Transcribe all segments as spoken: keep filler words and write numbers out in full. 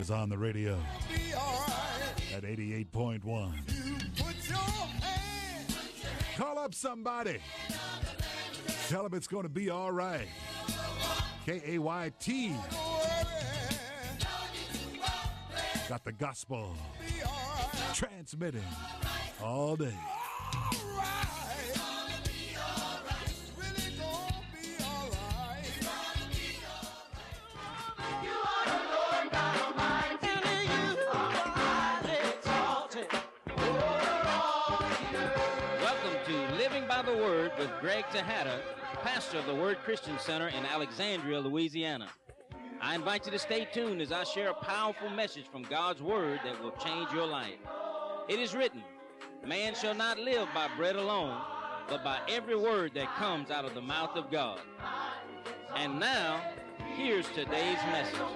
Is on the radio at eighty-eight point one. Call up somebody. Tell them it's going to be all right. K A Y T. Got the gospel transmitting all day. By the Word with Greg Tejada, pastor of the Word Christian Center in Alexandria, Louisiana. I invite you to stay tuned as I share a powerful message from God's Word that will change your life. It is written, man shall not live by bread alone, but by every word that comes out of the mouth of God. And now, here's today's message.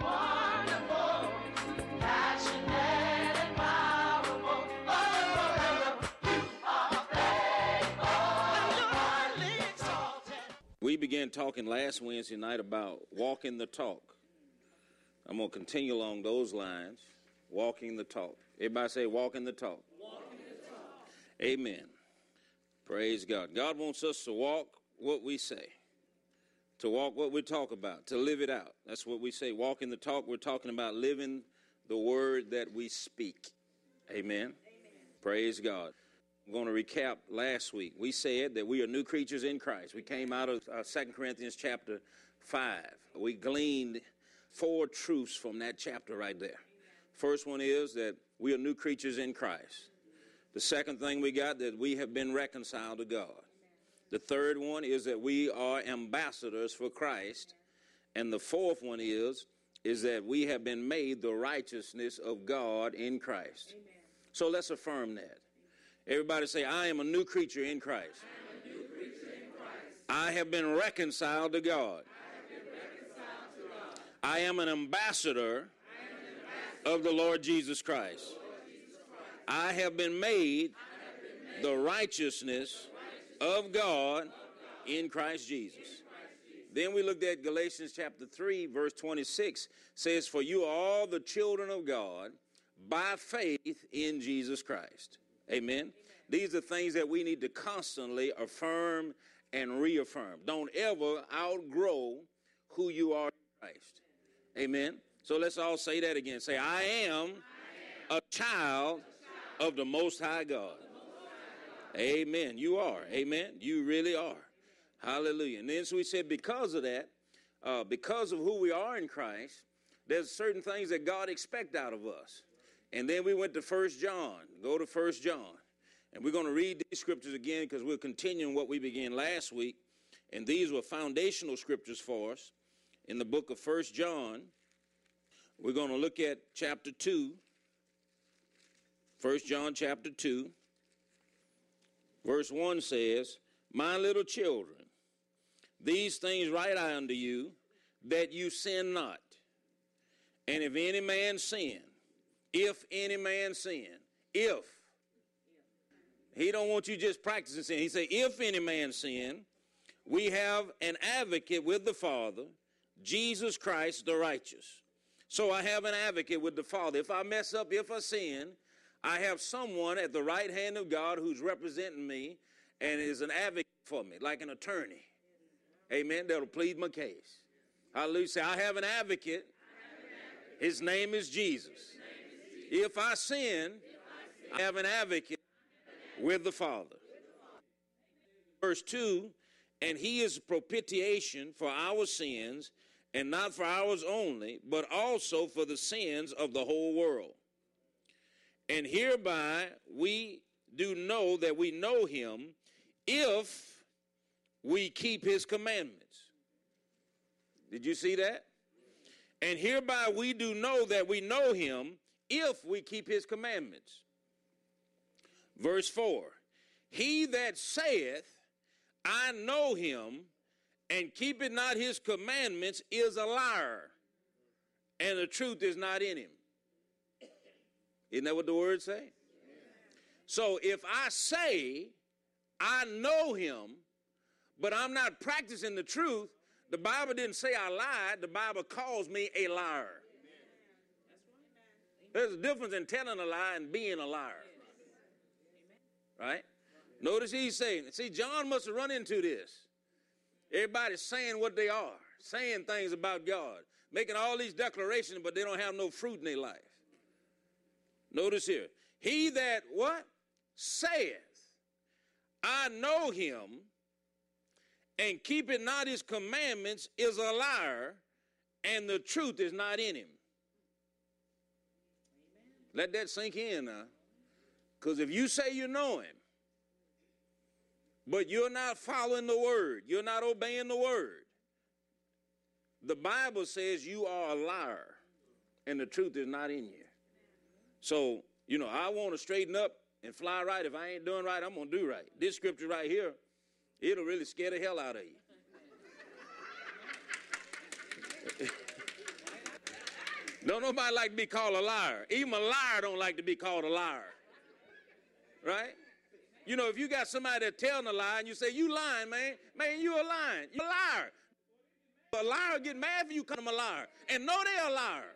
We began talking last Wednesday night about walking the talk. I'm going to continue along those lines, walking the talk. Everybody say walking the talk. Walking the talk. Amen. Praise God. God wants us to walk what we say, to walk what we talk about, to live it out. That's what we say, walking the talk. We're talking about living the word that we speak. Amen. Amen. Praise God. I'm going to recap last week. We said that we are new creatures in Christ. We came out of uh, Second Corinthians chapter five. We gleaned four truths from that chapter right there. First one is that we are new creatures in Christ. The second thing we got, that we have been reconciled to God. The third one is that we are ambassadors for Christ. And the fourth one is, is that we have been made the righteousness of God in Christ. Amen. So let's affirm that. Everybody say, I am a new creature in Christ. I am a new creature in Christ. I have been reconciled to God. I have been reconciled to God. I am an ambassador, I am an ambassador of the Lord Jesus Christ. Lord Jesus Christ. I have been made, have been made the righteousness, the righteousness of, God of God in Christ Jesus. In Christ Jesus. Then we looked at Galatians chapter three, verse twenty-six, says, for you are all the children of God by faith in Jesus Christ. Amen. Amen. These are things that we need to constantly affirm and reaffirm. Don't ever outgrow who you are in Christ. Amen. So let's all say that again. Say, I am, I am a, child a child of the Most High God. Most High God. Amen. You are. Amen. You really are. Hallelujah. And then so we said because of that, uh, because of who we are in Christ, there's certain things that God expects out of us. And then we went to First John. Go to First John. And we're going to read these scriptures again because we're continuing what we began last week. And these were foundational scriptures for us. In the book of First John, we're going to look at chapter two. First John chapter two. Verse one says, my little children, these things write I unto you, that you sin not. And if any man sin, If any man sin, if, he don't want you just practicing sin. He say, if any man sin, we have an advocate with the Father, Jesus Christ the righteous. So I have an advocate with the Father. If I mess up, if I sin, I have someone at the right hand of God who's representing me and is an advocate for me, like an attorney. Amen. That'll plead my case. Hallelujah. Say, I have an advocate. His name is Jesus. If I sin, I have an advocate with the Father. Verse two, and he is propitiation for our sins, and not for ours only, but also for the sins of the whole world. And hereby we do know that we know him if we keep his commandments. Did you see that? And hereby we do know that we know him if we keep his commandments. Verse four, he that saith, I know him, and keepeth not his commandments is a liar, and the truth is not in him. Isn't that what the word say? So if I say, I know him, but I'm not practicing the truth, the Bible didn't say I lied. The Bible calls me a liar. There's a difference in telling a lie and being a liar. Right? Notice he's saying, see, John must have run into this. Everybody's saying what they are, saying things about God, making all these declarations, but they don't have no fruit in their life. Notice here, he that what? Saith, I know him, and keepeth not his commandments is a liar, and the truth is not in him. Amen. Let that sink in now. Because if you say you know him, but you're not following the word, you're not obeying the word, the Bible says you are a liar, and the truth is not in you. So, you know, I want to straighten up and fly right. If I ain't doing right, I'm going to do right. This scripture right here, it'll really scare the hell out of you. Don't nobody like to be called a liar. Even a liar don't like to be called a liar. Right? You know, if you got somebody that's telling a lie and you say, you lying, man, man, you a lying. You're a liar. A liar get mad if you call them a liar and know they're a liar.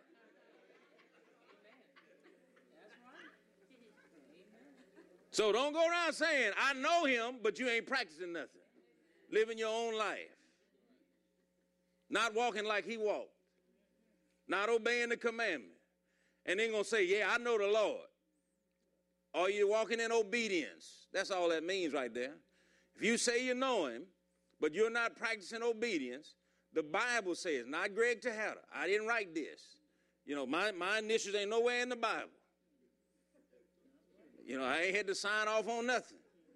So don't go around saying, I know him, but you ain't practicing nothing. Living your own life. Not walking like he walked. Not obeying the commandment. And then going to say, yeah, I know the Lord. Or you're walking in obedience. That's all that means right there. If you say you know him, but you're not practicing obedience, the Bible says, not Greg Tejada, I didn't write this. You know, my, my initials ain't nowhere in the Bible. You know, I ain't had to sign off on nothing.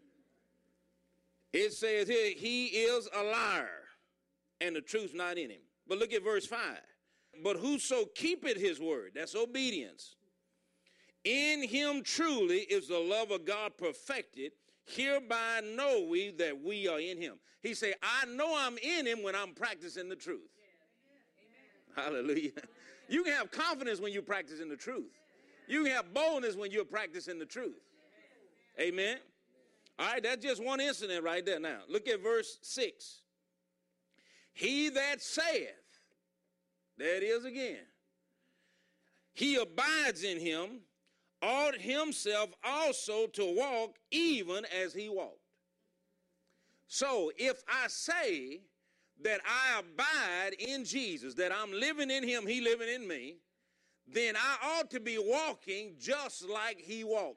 It says here, he is a liar, and the truth's not in him. But look at verse five. But whoso keepeth his word, that's obedience. In him truly is the love of God perfected. Hereby know we that we are in him. He say, I know I'm in him when I'm practicing the truth. Yeah. Hallelujah. You can have confidence when you're practicing the truth. You can have boldness when you're practicing the truth. Amen. All right, that's just one incident right there now. Look at verse six. He that saith, there it is again, he abides in him, ought himself also to walk even as he walked. So if I say that I abide in Jesus, that I'm living in him, he living in me, then I ought to be walking just like he walked.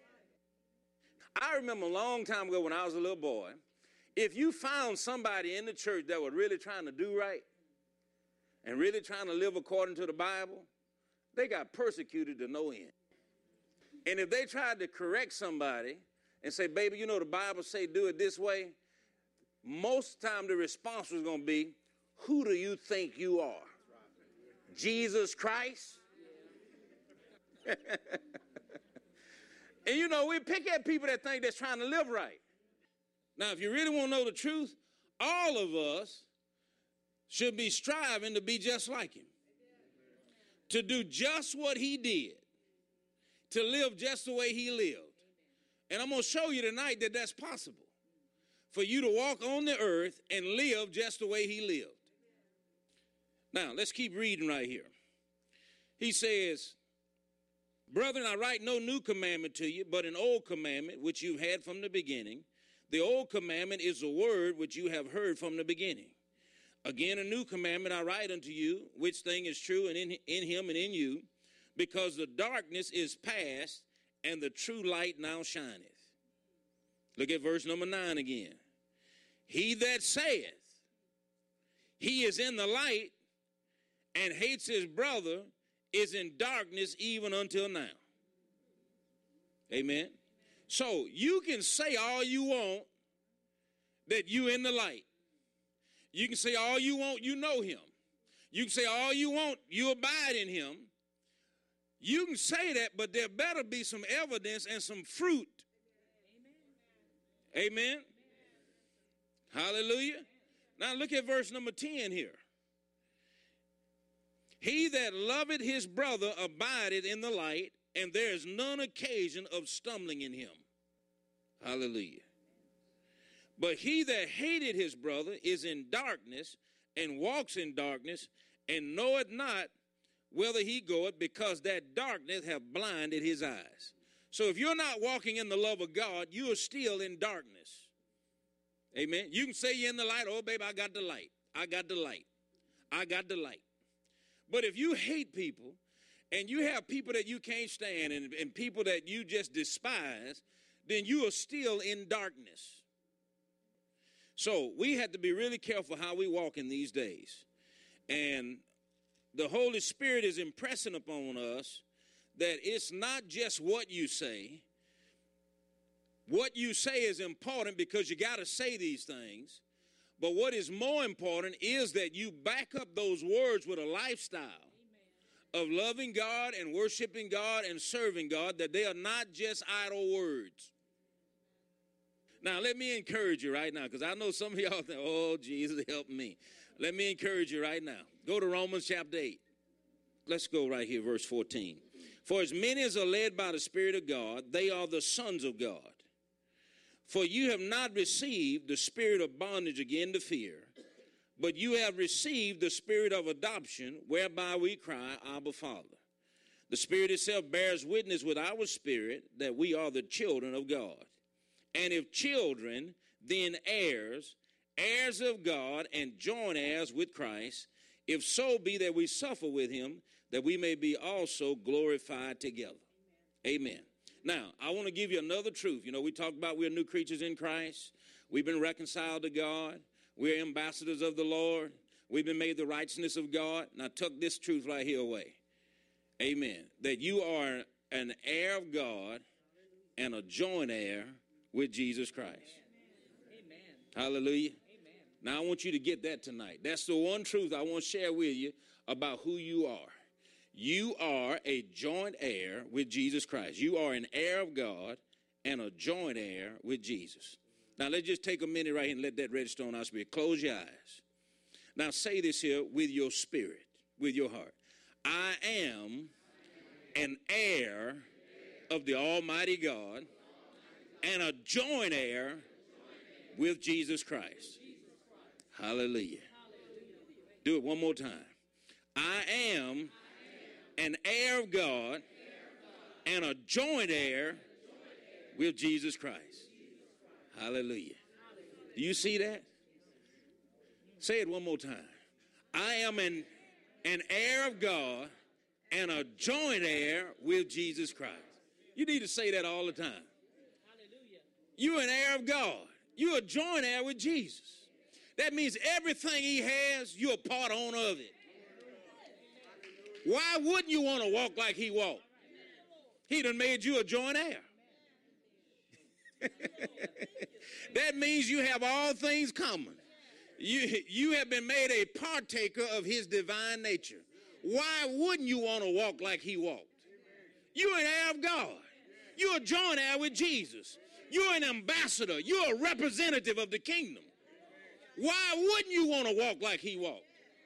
I remember a long time ago when I was a little boy, if you found somebody in the church that was really trying to do right and really trying to live according to the Bible, they got persecuted to no end. And if they tried to correct somebody and say, baby, you know the Bible say do it this way, most of the time the response was going to be, who do you think you are? Jesus Christ? And you know, we pick at people that think they're trying to live right. Now, if you really want to know the truth, all of us should be striving to be just like him. To do just what he did. To live just the way he lived. And I'm going to show you tonight that that's possible. For you to walk on the earth and live just the way he lived. Now, let's keep reading right here. He says, brethren, I write no new commandment to you, but an old commandment which you've had from the beginning. The old commandment is the word which you have heard from the beginning. Again, a new commandment I write unto you, which thing is true and in, in him and in you, because the darkness is past and the true light now shineth. Look at verse number nine again. He that saith he is in the light and hates his brother is in darkness even until now. Amen. So you can say all you want that you in the light. You can say all you want, you know him. You can say all you want, you abide in him. You can say that, but there better be some evidence and some fruit. Amen. Amen. Amen. Hallelujah. Now look at verse number ten here. He that loveth his brother abideth in the light, and there is none occasion of stumbling in him. Hallelujah. But he that hated his brother is in darkness, and walks in darkness, and knoweth not whither he goeth, because that darkness have blinded his eyes. So if you're not walking in the love of God, you are still in darkness. Amen. You can say you're in the light. Oh, baby, I got the light. I got the light. I got the light. But if you hate people and you have people that you can't stand and, and people that you just despise, then you are still in darkness. So we have to be really careful how we walk in these days. And the Holy Spirit is impressing upon us that it's not just what you say. What you say is important because you got to say these things. But what is more important is that you back up those words with a lifestyle of loving God and worshiping God and serving God, that they are not just idle words. Now, let me encourage you right now, because I know some of y'all think, oh, Jesus, help me. Let me encourage you right now. Go to Romans chapter eight. Let's go right here, verse fourteen. For as many as are led by the Spirit of God, they are the sons of God. For you have not received the spirit of bondage again to fear, but you have received the spirit of adoption, whereby we cry, Abba, Father. The Spirit itself bears witness with our spirit that we are the children of God. And if children, then heirs, heirs of God, and joint heirs with Christ, if so be that we suffer with him, that we may be also glorified together. Amen. Amen. Now, I want to give you another truth. You know, we talked about we're new creatures in Christ. We've been reconciled to God. We're ambassadors of the Lord. We've been made the righteousness of God. Now, tuck this truth right here away. Amen. That you are an heir of God and a joint heir with Jesus Christ. Amen. Hallelujah. Amen. Now, I want you to get that tonight. That's the one truth I want to share with you about who you are. You are a joint heir with Jesus Christ. You are an heir of God and a joint heir with Jesus. Now, let's just take a minute right here and let that register on our spirit. Close your eyes. Now, say this here with your spirit, with your heart. I am an heir of the Almighty God and a joint heir with Jesus Christ. Hallelujah. Do it one more time. I am an heir of God and a joint heir with Jesus Christ. Hallelujah. Do you see that? Say it one more time. I am an, an heir of God and a joint heir with Jesus Christ. You need to say that all the time. You're an heir of God. You're a joint heir with Jesus. That means everything he has, you're a part owner of it. Why wouldn't you want to walk like he walked? He done made you a joint heir. That means you have all things common. You, you have been made a partaker of his divine nature. Why wouldn't you want to walk like he walked? You're an heir of God. You're a joint heir with Jesus. You're an ambassador. You're a representative of the kingdom. Why wouldn't you want to walk like he walked?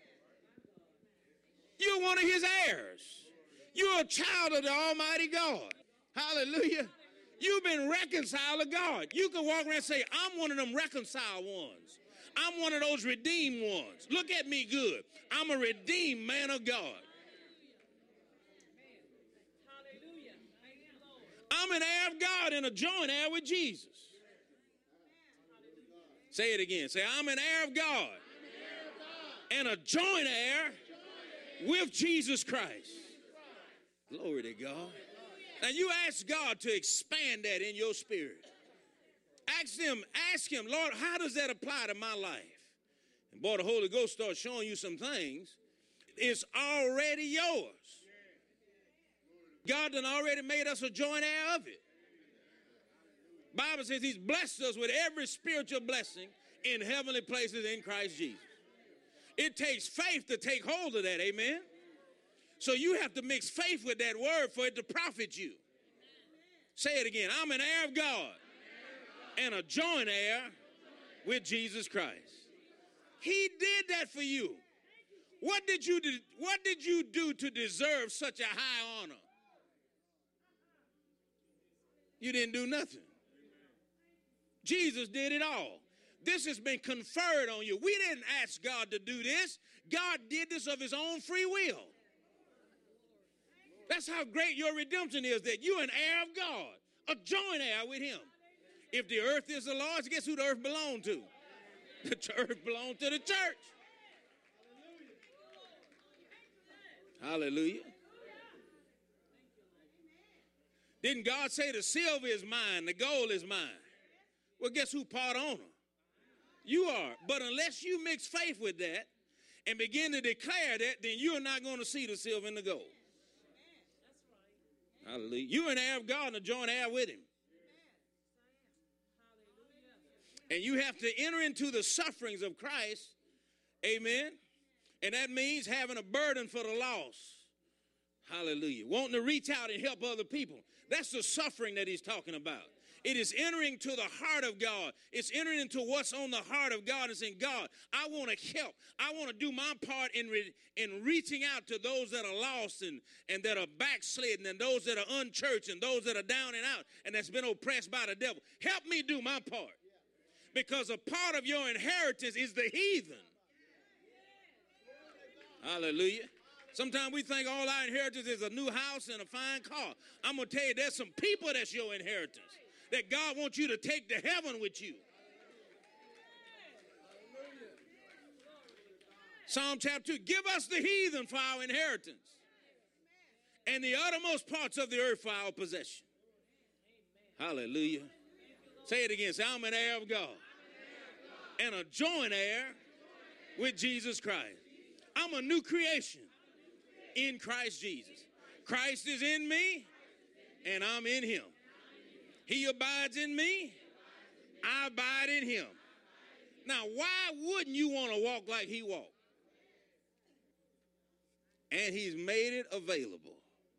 You're one of his heirs. You're a child of the Almighty God. Hallelujah. You've been reconciled to God. You can walk around and say, I'm one of them reconciled ones. I'm one of those redeemed ones. Look at me good. I'm a redeemed man of God. I'm an heir of God and a joint heir with Jesus. Say it again. Say, I'm an heir of God and a joint heir with Jesus Christ. Glory to God. Now you ask God to expand that in your spirit. Ask him, ask him, Lord, how does that apply to my life? And boy, the Holy Ghost starts showing you some things. It's already yours. God done already made us a joint heir of it. Bible says he's blessed us with every spiritual blessing in heavenly places in Christ Jesus. It takes faith to take hold of that, amen? So you have to mix faith with that word for it to profit you. Say it again. I'm an heir of God and a joint heir with Jesus Christ. He did that for you. What did you do, what did you do to deserve such a high honor? You didn't do nothing. Jesus did it all. This has been conferred on you. We didn't ask God to do this. God did this of his own free will. That's how great your redemption is, that you're an heir of God, a joint heir with him. If the earth is the Lord's, guess who the earth belongs to? The earth belongs to the church. Hallelujah. Didn't God say the silver is mine, the gold is mine? Well, guess who part owner? You are. But unless you mix faith with that and begin to declare that, then you're not going to see the silver and the gold. Hallelujah. You're an heir of God and a joint heir with him. And you have to enter into the sufferings of Christ. Amen. And that means having a burden for the lost. Hallelujah. Wanting to reach out and help other people. That's the suffering that he's talking about. It is entering to the heart of God. It's entering into what's on the heart of God and saying, God, I want to help. I want to do my part in, re- in reaching out to those that are lost and, and that are backslidden and those that are unchurched and those that are down and out and that's been oppressed by the devil. Help me do my part. Because a part of your inheritance is the heathen. Hallelujah. Sometimes we think all our inheritance is a new house and a fine car. I'm going to tell you, there's some people that's your inheritance, that God wants you to take to heaven with you. Psalm chapter two, give us the heathen for our inheritance and the uttermost parts of the earth for our possession. Hallelujah. Say it again. Say, I'm an heir of God and a joint heir with Jesus Christ. I'm a new creation in Christ Jesus. Christ is in me and I'm in him. He abides in me. I abide in him. Now, why wouldn't you want to walk like he walked? And he's made it available.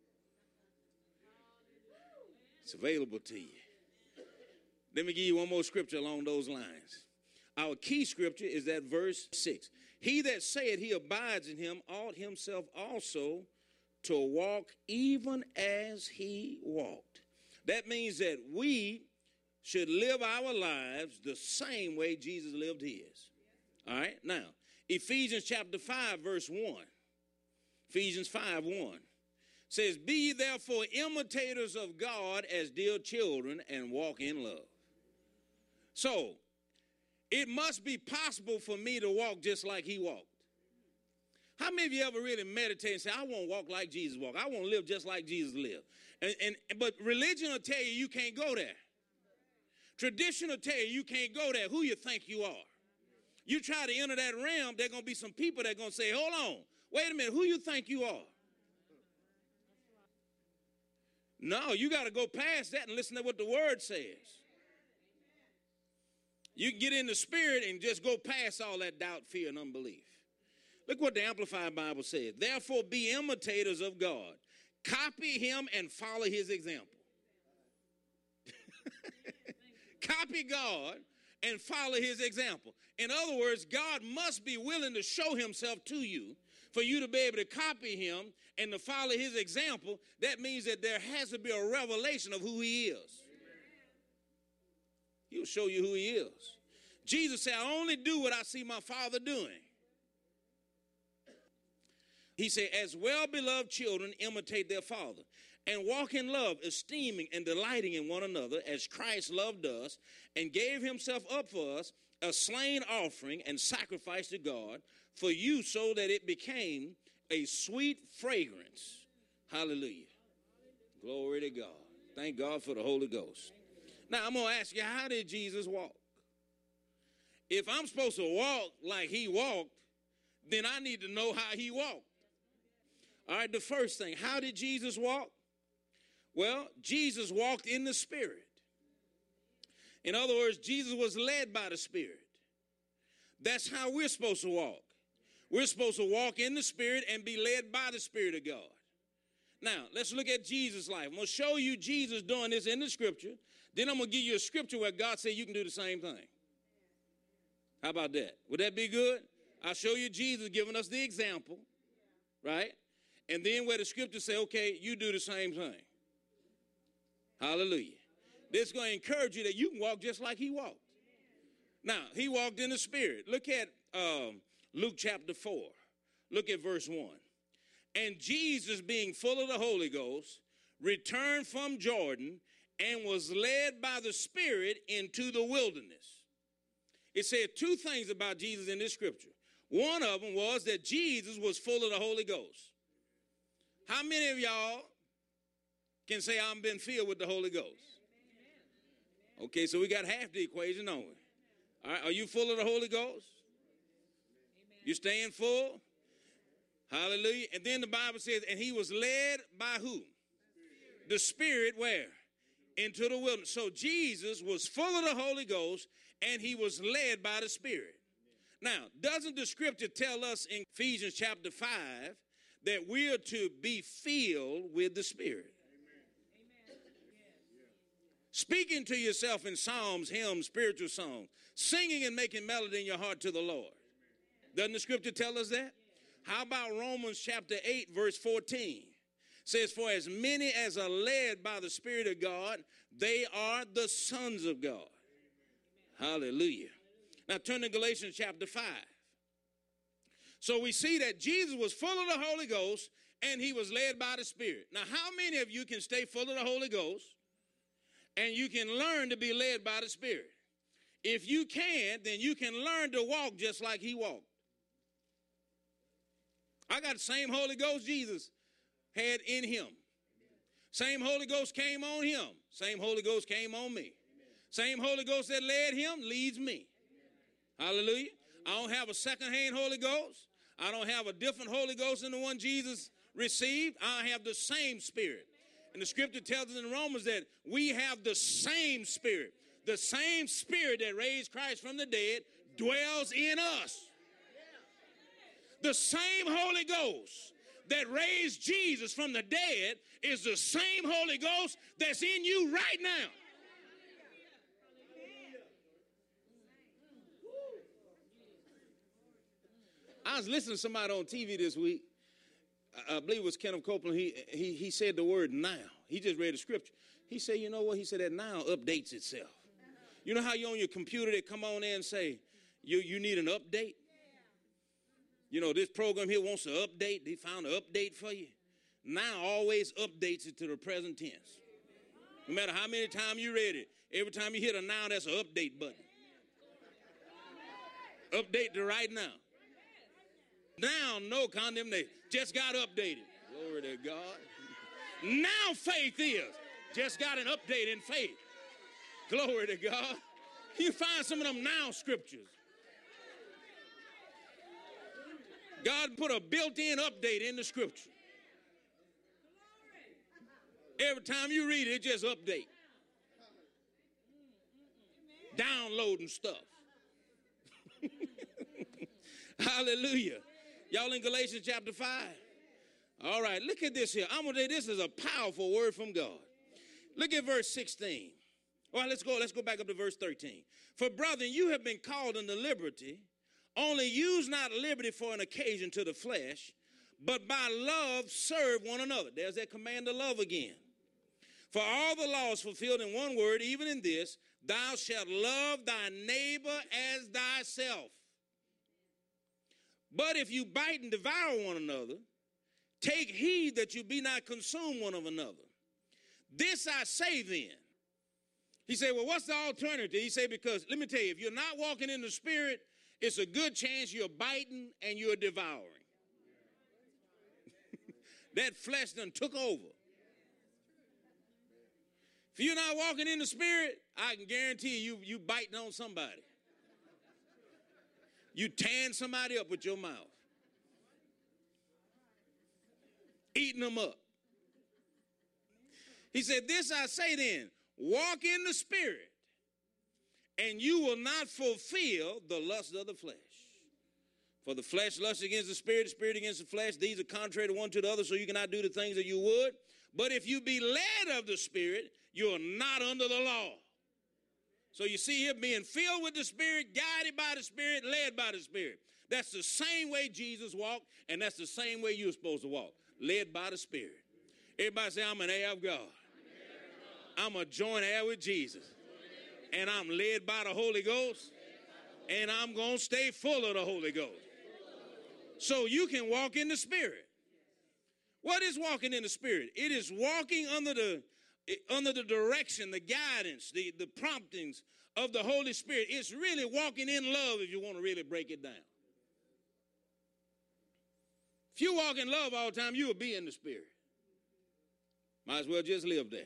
It's available to you. Let me give you one more scripture along those lines. Our key scripture is that verse six. He that saith he abides in him ought himself also to walk even as he walked. That means that we should live our lives the same way Jesus lived his. All right? Now, Ephesians chapter five, verse one. Ephesians five, one says, be ye therefore imitators of God as dear children and walk in love. So, it must be possible for me to walk just like he walked. How many of you ever really meditate and say, I want to walk like Jesus walked. I want to live just like Jesus lived. And, and, but religion will tell you you can't go there. Tradition will tell you you can't go there. Who you think you are. You try to enter that realm, there are going to be some people that are going to say, hold on, wait a minute, who you think you are? No, you got to go past that and listen to what the word says. You can get in the spirit and just go past all that doubt, fear, and unbelief. Look what the Amplified Bible says. Therefore, be imitators of God. Copy him and follow his example. Copy God and follow his example. In other words, God must be willing to show himself to you for you to be able to copy him and to follow his example. That means that there has to be a revelation of who he is. He'll show you who he is. Jesus said, I only do what I see my Father doing. He said, as well-beloved children imitate their father and walk in love, esteeming and delighting in one another as Christ loved us and gave himself up for us, a slain offering and sacrifice to God for you so that it became a sweet fragrance. Hallelujah. Glory to God. Thank God for the Holy Ghost. Now, I'm going to ask you, how did Jesus walk? If I'm supposed to walk like he walked, then I need to know how he walked. All right, the first thing, how did Jesus walk? Well, Jesus walked in the Spirit. In other words, Jesus was led by the Spirit. That's how we're supposed to walk. We're supposed to walk in the Spirit and be led by the Spirit of God. Now, let's look at Jesus' life. I'm going to show you Jesus doing this in the scripture. Then I'm going to give you a scripture where God said you can do the same thing. How about that? Would that be good? I'll show you Jesus giving us the example, right? And then where the scripture say, okay, you do the same thing. Hallelujah. This is going to encourage you that you can walk just like he walked. Now, he walked in the Spirit. Look at um, Luke chapter four. Look at verse one. And Jesus, being full of the Holy Ghost, returned from Jordan and was led by the Spirit into the wilderness. It said two things about Jesus in this scripture. One of them was that Jesus was full of the Holy Ghost. How many of y'all can say, I'm been filled with the Holy Ghost? Okay, so we got half the equation, don't we? All right, are you full of the Holy Ghost? You staying full? Hallelujah. And then the Bible says, and he was led by who? The Spirit where? Into the wilderness. So Jesus was full of the Holy Ghost, and he was led by the Spirit. Now, doesn't the scripture tell us in Ephesians chapter five that we are to be filled with the Spirit? Amen. Speaking to yourself in psalms, hymns, spiritual songs, singing and making melody in your heart to the Lord. Doesn't the scripture tell us that? How about Romans chapter eight, verse fourteen? It says, for as many as are led by the Spirit of God, they are the sons of God. Hallelujah. Now turn to Galatians chapter five. So we see that Jesus was full of the Holy Ghost and he was led by the Spirit. Now how many of you can stay full of the Holy Ghost and you can learn to be led by the Spirit? If you can, then you can learn to walk just like he walked. I got the same Holy Ghost Jesus had in him. Same Holy Ghost came on him. Same Holy Ghost came on me. Same Holy Ghost that led him leads me. Hallelujah. I don't have a second-hand Holy Ghost. I don't have a different Holy Ghost than the one Jesus received. I have the same Spirit. And the scripture tells us in Romans that we have the same Spirit. The same Spirit that raised Christ from the dead dwells in us. The same Holy Ghost that raised Jesus from the dead is the same Holy Ghost that's in you right now. I was listening to somebody on T V this week. I believe it was Kenneth Copeland. He, he, he said the word now. He just read the scripture. He said, you know what? He said that now updates itself. You know how you on your computer, they come on there and say, you, you need an update? You know, this program here wants to update. They found an update for you. Now always updates it to the present tense. No matter how many times you read it, every time you hit a now, that's an update button. Update to right now. Now, no condemnation. Just got updated. Glory to God. Now faith is. Just got an update in faith. Glory to God. You find some of them now scriptures. God put a built-in update in the scripture. Every time you read it, it just update. Downloading stuff. Hallelujah. Y'all in Galatians chapter five? All right, look at this here. I'm going to say this is a powerful word from God. Look at verse sixteen. All right, let's go. Let's go back up to verse thirteen. For brethren, you have been called unto liberty. Only use not liberty for an occasion to the flesh, but by love serve one another. There's that command to love again. For all the laws fulfilled in one word, even in this, thou shalt love thy neighbor as thyself. But if you bite and devour one another, take heed that you be not consumed one of another. This I say then. He said, well, what's the alternative? He said, because let me tell you, if you're not walking in the Spirit, it's a good chance you're biting and you're devouring. That flesh done took over. If you're not walking in the Spirit, I can guarantee you, you biting on somebody. You tearing somebody up with your mouth. Eating them up. He said, this I say then, walk in the Spirit, and you will not fulfill the lust of the flesh. For the flesh lusts against the Spirit, the Spirit against the flesh. These are contrary to one to the other, so you cannot do the things that you would. But if you be led of the Spirit, you are not under the law. So you see here, being filled with the Spirit, guided by the Spirit, led by the Spirit. That's the same way Jesus walked, and that's the same way you're supposed to walk, led by the Spirit. Everybody say, I'm an heir of God. I'm a joint heir with Jesus. And I'm led by the Holy Ghost, and I'm going to stay full of the Holy Ghost. So you can walk in the Spirit. What is walking in the Spirit? It is walking under the, under the direction, the guidance, the, the promptings of the Holy Spirit. It's really walking in love if you want to really break it down. If you walk in love all the time, you will be in the Spirit. Might as well just live there.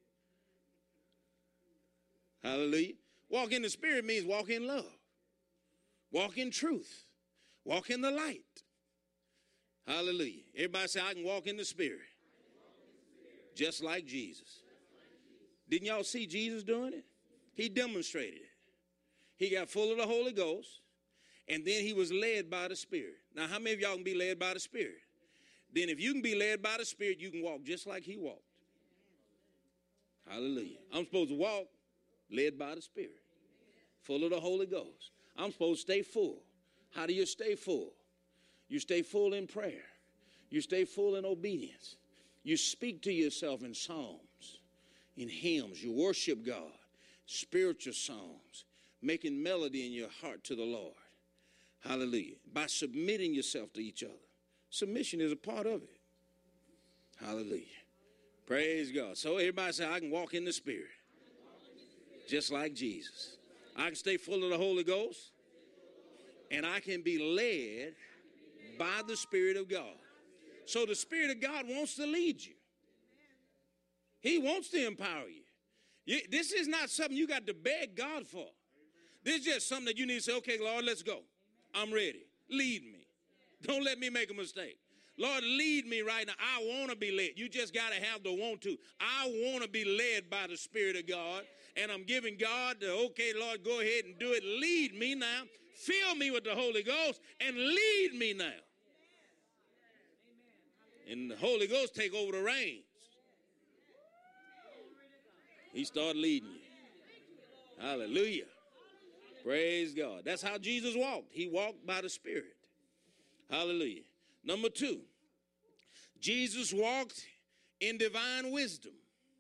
Hallelujah. Walk in the Spirit means walk in love. Walk in truth. Walk in the light. Hallelujah. Everybody say, I can walk in the Spirit. Just like Jesus. Didn't y'all see Jesus doing it? He demonstrated it. He got full of the Holy Ghost, and then he was led by the Spirit. Now, how many of y'all can be led by the Spirit? Then if you can be led by the Spirit, you can walk just like he walked. Hallelujah. I'm supposed to walk led by the Spirit, full of the Holy Ghost. I'm supposed to stay full. How do you stay full? You stay full in prayer. You stay full in obedience. You speak to yourself in psalms, in hymns. You worship God, spiritual songs, making melody in your heart to the Lord. Hallelujah. By submitting yourself to each other. Submission is a part of it. Hallelujah. Praise God. So everybody say, I can walk in the Spirit. Just like Jesus. I can stay full of the Holy Ghost. And I can be led by the Spirit of God. So the Spirit of God wants to lead you. He wants to empower you. you. This is not something you got to beg God for. This is just something that you need to say, okay, Lord, let's go. I'm ready. Lead me. Don't let me make a mistake. Lord, lead me right now. I want to be led. You just got to have the want to. I want to be led by the Spirit of God. And I'm giving God the, okay, Lord, go ahead and do it. Lead me now. Fill me with the Holy Ghost and lead me now. And the Holy Ghost take over the reins. He started leading you. Hallelujah. Praise God. That's how Jesus walked. He walked by the Spirit. Hallelujah. Number two, Jesus walked in divine wisdom.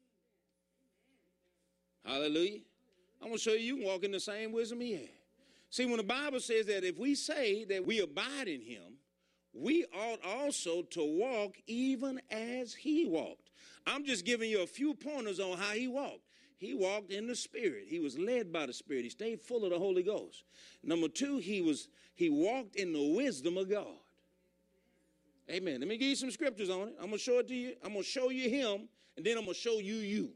Hallelujah. I'm going to show you you can walk in the same wisdom he had. See, when the Bible says that if we say that we abide in him, we ought also to walk even as he walked. I'm just giving you a few pointers on how he walked. He walked in the Spirit. He was led by the Spirit. He stayed full of the Holy Ghost. Number two, he was he walked in the wisdom of God. Amen. Let me give you some scriptures on it. I'm going to show it to you. I'm going to show you him, and then I'm going to show you you.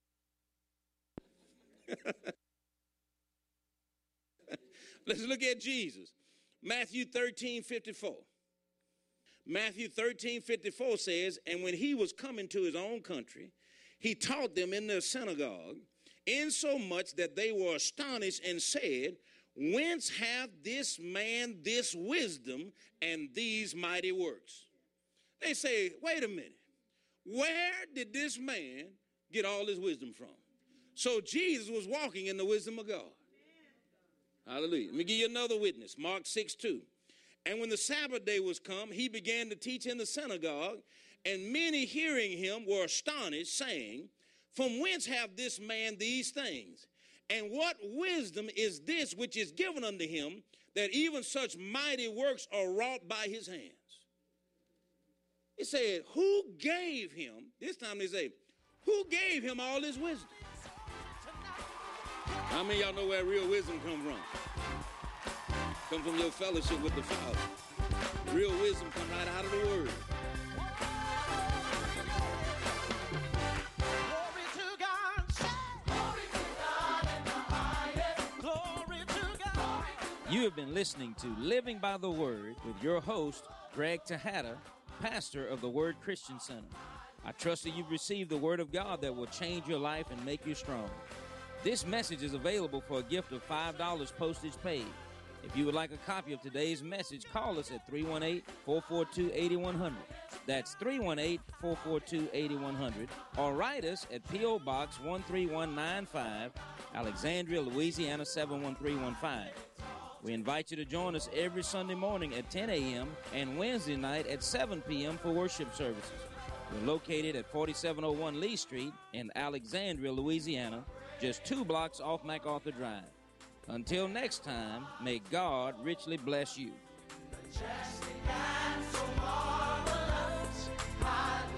Let's look at Jesus. Matthew thirteen fifty-four. Matthew thirteen fifty-four says, and when he was coming to his own country, he taught them in their synagogue, insomuch that they were astonished and said, whence hath this man this wisdom and these mighty works? They say, wait a minute. Where did this man get all his wisdom from? So Jesus was walking in the wisdom of God. Hallelujah. Let me give you another witness. Mark six two. And when the Sabbath day was come, he began to teach in the synagogue, and many hearing him were astonished, saying, from whence hath this man these things? And what wisdom is this which is given unto him, that even such mighty works are wrought by his hands? It said, who gave him, this time they say, who gave him all his wisdom? How many of y'all know where real wisdom come from? Come from your fellowship with the Father. Real wisdom come right out of the Word. Glory to God. Glory to God in the highest. Glory to God. You have been listening to Living by the Word with your host, Greg Tejada, pastor of the Word Christian Center. I trust that you've received the Word of God that will change your life and make you strong. This message is available for a gift of five dollars postage paid. If you would like a copy of today's message, call us at three one eight, four four two, eight one zero zero. That's three one eight, four four two, eight one zero zero. Or write us at P O. Box one three one nine five, Alexandria, Louisiana seven one three one five. We invite you to join us every Sunday morning at ten a.m. and Wednesday night at seven p.m. for worship services. We're located at forty-seven oh one Lee Street in Alexandria, Louisiana, just two blocks off MacArthur Drive. Until next time, may God richly bless you. Majestic and so marvelous, high.